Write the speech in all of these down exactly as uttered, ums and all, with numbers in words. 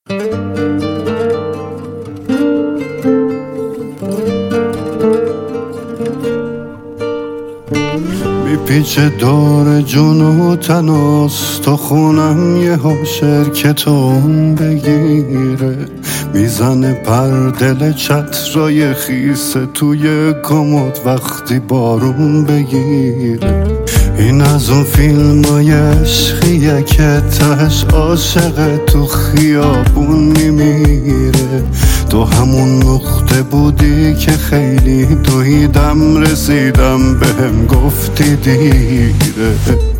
میپیچه دور جون و تناس تو خونم یه هاشر که تو بگیره، میزنه پر دل چترای خیسه توی کمد وقتی بارون بگیره. این از اون فیلم های عشقیه که تهش عاشق تو خیابون میمیره. تو همون نقطه بودی که خیلی دویدم رسیدم بهم گفتی دیره.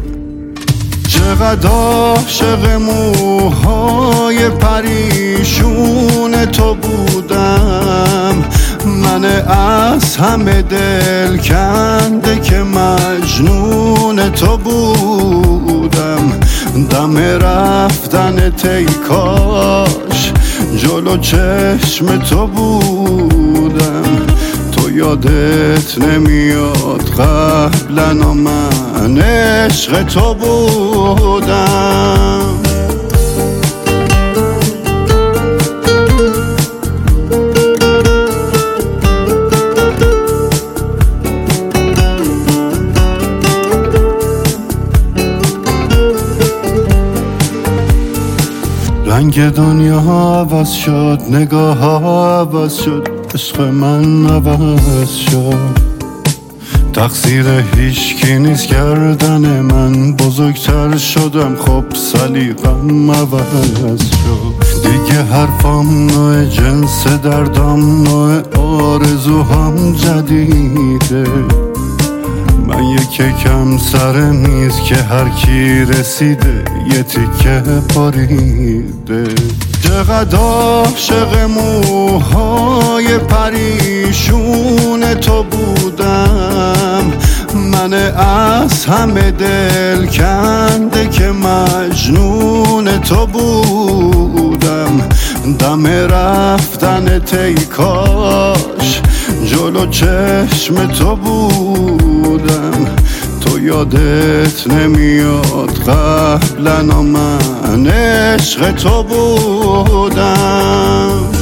چقدر عاشق موهای پریشون تو بودم، من از همه دل کنده که مجنون تو بودم. دم رفتن تیکاش جلو چشم تو بودم. تو یادت نمیاد قبلا من عشق تو بودم. رنگ دنیا عوض شد، نگاه ها عوض شد، عشق من عوض شد. تقصیر هیچکی نیست کردن من، بزرگتر شدم خب سلیقم عوض شد. دیگه حرفام نوع جنس دردام نوع آرزوهام جدیده. من یکی کم سر میز که هر کی رسیده یه تیکه پاریده. چقدر عاشق موهای پریشون تو بودم، من از همه دل کنده که مجنون تو بودم. دم رفتن تیکاش جلو چشم تو بودم. تو یادت نمیاد قبلا من عشق تو بودم.